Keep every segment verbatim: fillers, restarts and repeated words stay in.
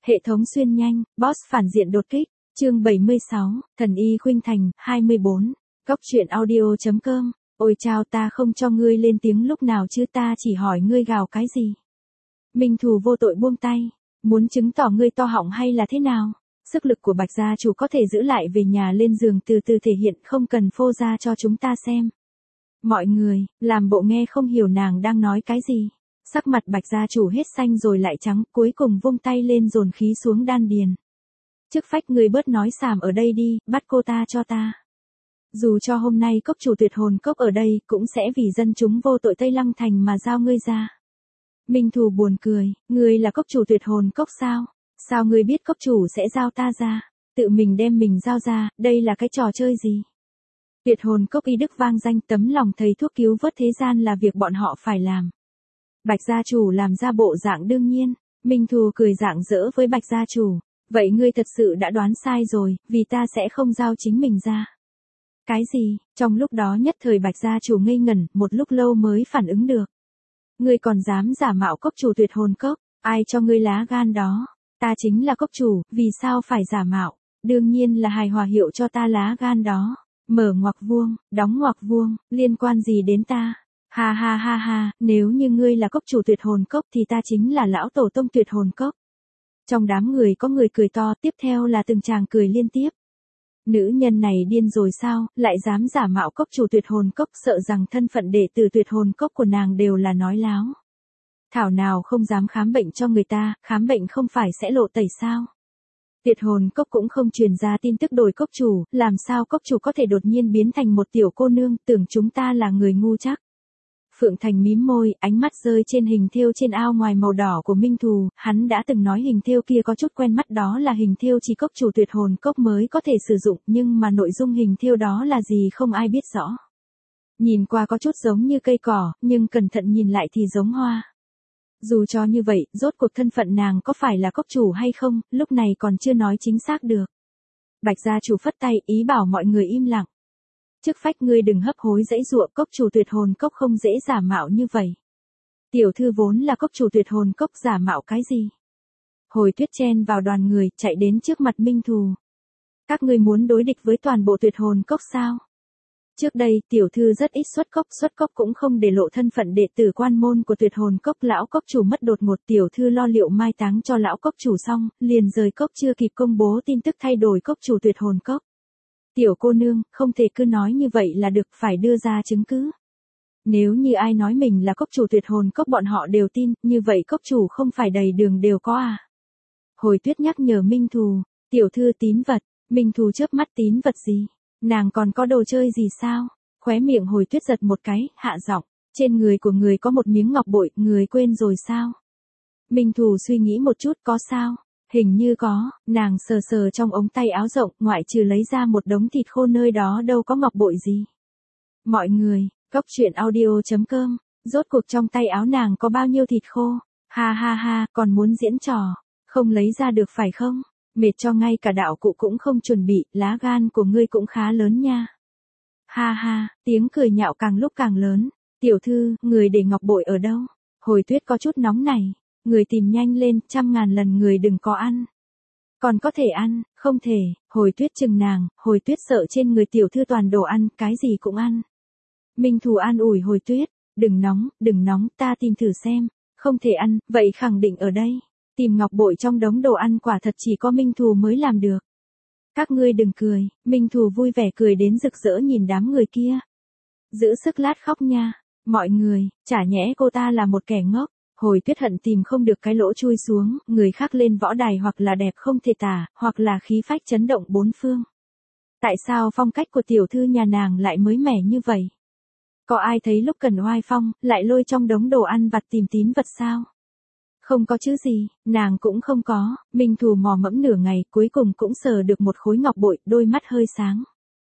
Hệ thống xuyên nhanh, boss phản diện đột kích, chương bảy mươi sáu, thần y khuynh thành, hai mươi bốn, góc truyện audio.com, ôi chao ta không cho ngươi lên tiếng lúc nào chứ ta chỉ hỏi ngươi gào cái gì. Minh Thù vô tội buông tay, muốn chứng tỏ ngươi to họng hay là thế nào? Sức lực của Bạch gia chủ có thể giữ lại về nhà lên giường từ từ thể hiện không cần phô ra cho chúng ta xem. Mọi người, làm bộ nghe không hiểu nàng đang nói cái gì. Sắc mặt Bạch gia chủ hết xanh rồi lại trắng, cuối cùng vung tay lên dồn khí xuống đan điền. Chức phách người bớt nói xàm ở đây đi, bắt cô ta cho ta. Dù cho hôm nay cốc chủ tuyệt hồn cốc ở đây cũng sẽ vì dân chúng vô tội Tây Lăng Thành mà giao ngươi ra. Minh Thù buồn cười, ngươi là cốc chủ tuyệt hồn cốc sao? Sao ngươi biết cốc chủ sẽ giao ta ra? Tự mình đem mình giao ra, đây là cái trò chơi gì? Tuyệt hồn cốc y đức vang danh tấm lòng thầy thuốc cứu vớt thế gian là việc bọn họ phải làm. Bạch gia chủ làm ra bộ dạng đương nhiên, Minh Thù cười rạng rỡ với Bạch gia chủ, vậy ngươi thật sự đã đoán sai rồi, vì ta sẽ không giao chính mình ra. Cái gì? Trong lúc đó nhất thời Bạch gia chủ ngây ngẩn, một lúc lâu mới phản ứng được. Ngươi còn dám giả mạo cốc chủ tuyệt hồn cốc, ai cho ngươi lá gan đó? Ta chính là cốc chủ, vì sao phải giả mạo? Đương nhiên là hài hòa hiệu cho ta lá gan đó. Mở ngoặc vuông, đóng ngoặc vuông, liên quan gì đến ta? Ha ha ha ha, nếu như ngươi là cốc chủ tuyệt hồn cốc thì ta chính là lão tổ tông tuyệt hồn cốc. Trong đám người có người cười to, tiếp theo là từng tràng cười liên tiếp. Nữ nhân này điên rồi sao, lại dám giả mạo cốc chủ tuyệt hồn cốc, sợ rằng thân phận đệ tử tuyệt hồn cốc của nàng đều là nói láo. Thảo nào không dám khám bệnh cho người ta, khám bệnh không phải sẽ lộ tẩy sao? Tuyệt hồn cốc cũng không truyền ra tin tức đổi cốc chủ, làm sao cốc chủ có thể đột nhiên biến thành một tiểu cô nương, tưởng chúng ta là người ngu chắc. Phượng Thành mím môi, ánh mắt rơi trên hình thêu trên ao ngoài màu đỏ của Minh Thù, hắn đã từng nói hình thêu kia có chút quen mắt, đó là hình thêu chỉ cốc chủ tuyệt hồn cốc mới có thể sử dụng, nhưng mà nội dung hình thêu đó là gì không ai biết rõ. Nhìn qua có chút giống như cây cỏ, nhưng cẩn thận nhìn lại thì giống hoa. Dù cho như vậy, rốt cuộc thân phận nàng có phải là cốc chủ hay không, lúc này còn chưa nói chính xác được. Bạch gia chủ phất tay, ý bảo mọi người im lặng. Chức phách ngươi đừng hấp hối dãy dụa, cốc chủ tuyệt hồn cốc không dễ giả mạo như vậy. Tiểu thư vốn là cốc chủ tuyệt hồn cốc, giả mạo cái gì? Hồi Tuyết chen vào đoàn người, chạy đến trước mặt Minh Thù. Các ngươi muốn đối địch với toàn bộ tuyệt hồn cốc sao? Trước đây, tiểu thư rất ít xuất cốc, xuất cốc cũng không để lộ thân phận đệ tử quan môn của tuyệt hồn cốc, lão cốc chủ mất đột ngột, tiểu thư lo liệu mai táng cho lão cốc chủ xong, liền rời cốc chưa kịp công bố tin tức thay đổi cốc chủ tuyệt hồn cốc. Tiểu cô nương, không thể cứ nói như vậy là được, phải đưa ra chứng cứ. Nếu như ai nói mình là cốc chủ tuyệt hồn cốc bọn họ đều tin, như vậy cốc chủ không phải đầy đường đều có à? Hồi Tuyết nhắc nhở Minh Thù, tiểu thư tín vật, Minh Thù chớp mắt, tín vật gì? Nàng còn có đồ chơi gì sao? Khóe miệng Hồi Tuyết giật một cái, hạ giọng, trên người của người có một miếng ngọc bội, người quên rồi sao? Minh Thù suy nghĩ một chút, có sao? Hình như có, nàng sờ sờ trong ống tay áo rộng, ngoại trừ lấy ra một đống thịt khô nơi đó đâu có ngọc bội gì. Mọi người, góc truyện audio.com, rốt cuộc trong tay áo nàng có bao nhiêu thịt khô? Ha ha ha, còn muốn diễn trò, không lấy ra được phải không? Mệt cho ngay cả đạo cụ cũng không chuẩn bị, lá gan của ngươi cũng khá lớn nha. Ha ha, tiếng cười nhạo càng lúc càng lớn. Tiểu thư, người để ngọc bội ở đâu? Hồi Tuyết có chút nóng này. Người tìm nhanh lên, trăm ngàn lần người đừng có ăn. Còn có thể ăn, không thể, Hồi Tuyết chừng nàng, Hồi Tuyết sợ trên người tiểu thư toàn đồ ăn, cái gì cũng ăn. Minh Thù an ủi Hồi Tuyết, đừng nóng, đừng nóng, ta tìm thử xem, không thể ăn, vậy khẳng định ở đây. Tìm ngọc bội trong đống đồ ăn quả thật chỉ có Minh Thù mới làm được. Các ngươi đừng cười, Minh Thù vui vẻ cười đến rực rỡ nhìn đám người kia. Giữ sức lát khóc nha, mọi người, chả nhẽ cô ta là một kẻ ngốc. Hồi Tuyết hận tìm không được cái lỗ chui xuống, người khác lên võ đài hoặc là đẹp không thể tả, hoặc là khí phách chấn động bốn phương. Tại sao phong cách của tiểu thư nhà nàng lại mới mẻ như vậy? Có ai thấy lúc cần oai phong, lại lôi trong đống đồ ăn vặt tìm tín vật sao? Không có chứ gì, nàng cũng không có. Minh Thù mò mẫm nửa ngày, cuối cùng cũng sờ được một khối ngọc bội, đôi mắt hơi sáng.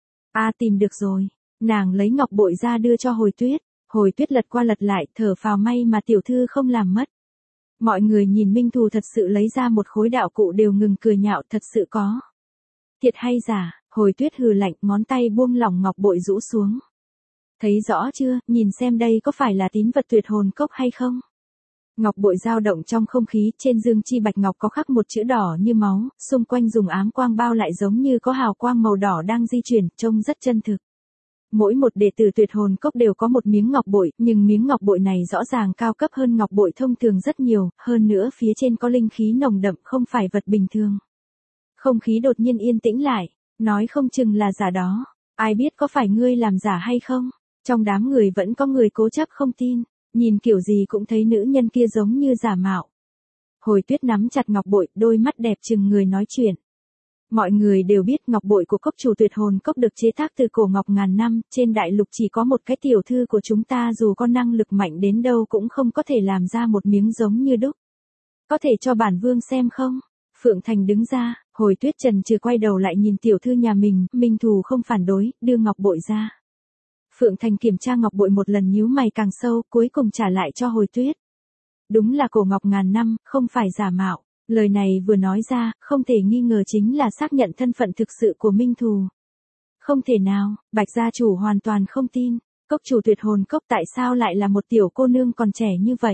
À, tìm được rồi. Nàng lấy ngọc bội ra đưa cho Hồi Tuyết. Hồi Tuyết lật qua lật lại, thở phào may mà tiểu thư không làm mất. Mọi người nhìn Minh Thù thật sự lấy ra một khối đạo cụ đều ngừng cười nhạo, thật sự có. Thiệt hay giả? Hồi Tuyết hừ lạnh, ngón tay buông lỏng ngọc bội rũ xuống. Thấy rõ chưa, nhìn xem đây có phải là tín vật tuyệt hồn cốc hay không? Ngọc bội dao động trong không khí, trên dương chi bạch ngọc có khắc một chữ đỏ như máu, xung quanh dùng ám quang bao lại giống như có hào quang màu đỏ đang di chuyển, trông rất chân thực. Mỗi một đệ tử tuyệt hồn cốc đều có một miếng ngọc bội, nhưng miếng ngọc bội này rõ ràng cao cấp hơn ngọc bội thông thường rất nhiều, hơn nữa phía trên có linh khí nồng đậm, không phải vật bình thường. Không khí đột nhiên yên tĩnh lại, nói không chừng là giả đó, ai biết có phải ngươi làm giả hay không? Trong đám người vẫn có người cố chấp không tin, nhìn kiểu gì cũng thấy nữ nhân kia giống như giả mạo. Hồi Tuyết nắm chặt ngọc bội, đôi mắt đẹp chừng người nói chuyện. Mọi người đều biết ngọc bội của cốc chủ tuyệt hồn cốc được chế tác từ cổ ngọc ngàn năm, trên đại lục chỉ có một cái tiểu thư của chúng ta dù có năng lực mạnh đến đâu cũng không có thể làm ra một miếng giống như đúc. Có thể cho bản vương xem không? Phượng Thành đứng ra, Hồi Tuyết chần chừ quay đầu lại nhìn tiểu thư nhà mình, Minh Thù không phản đối, đưa ngọc bội ra. Phượng Thành kiểm tra ngọc bội một lần nhíu mày càng sâu, cuối cùng trả lại cho Hồi Tuyết. Đúng là cổ ngọc ngàn năm, không phải giả mạo. Lời này vừa nói ra, không thể nghi ngờ chính là xác nhận thân phận thực sự của Minh Thù. Không thể nào, Bạch gia chủ hoàn toàn không tin, cốc chủ tuyệt hồn cốc tại sao lại là một tiểu cô nương còn trẻ như vậy.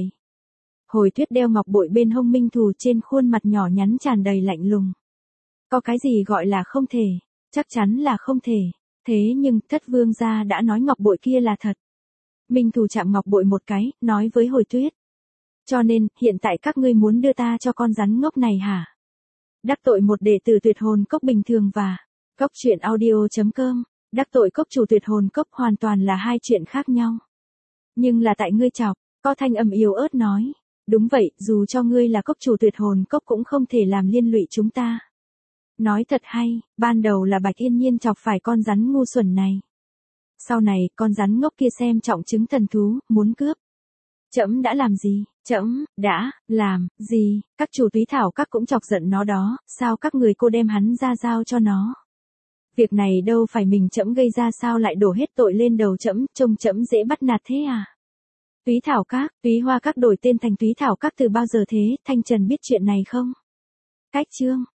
Hồi Tuyết đeo ngọc bội bên hông Minh Thù, trên khuôn mặt nhỏ nhắn tràn đầy lạnh lùng. Có cái gì gọi là không thể, chắc chắn là không thể, thế nhưng thất vương gia đã nói ngọc bội kia là thật. Minh Thù chạm ngọc bội một cái, nói với Hồi Tuyết. Cho nên, hiện tại các ngươi muốn đưa ta cho con rắn ngốc này hả? Đắc tội một đệ tử tuyệt hồn cốc bình thường và cốc truyện audio chấm com, đắc tội cốc chủ tuyệt hồn cốc hoàn toàn là hai chuyện khác nhau. Nhưng là tại ngươi chọc, có thanh âm yếu ớt nói. Đúng vậy, dù cho ngươi là cốc chủ tuyệt hồn cốc cũng không thể làm liên lụy chúng ta. Nói thật hay, ban đầu là Bạch Yên Nhiên chọc phải con rắn ngu xuẩn này. Sau này, con rắn ngốc kia xem trọng chứng thần thú, muốn cướp. Trẫm đã làm gì? Trẫm đã làm gì? Các chủ túy thảo các cũng chọc giận nó đó, sao các người cô đem hắn ra giao cho nó? Việc này đâu phải mình trẫm gây ra, sao lại đổ hết tội lên đầu trẫm, trông trẫm dễ bắt nạt thế à? Túy thảo các, túy hoa các đổi tên thành túy thảo các từ bao giờ thế? Thanh Trần biết chuyện này không? Cách chương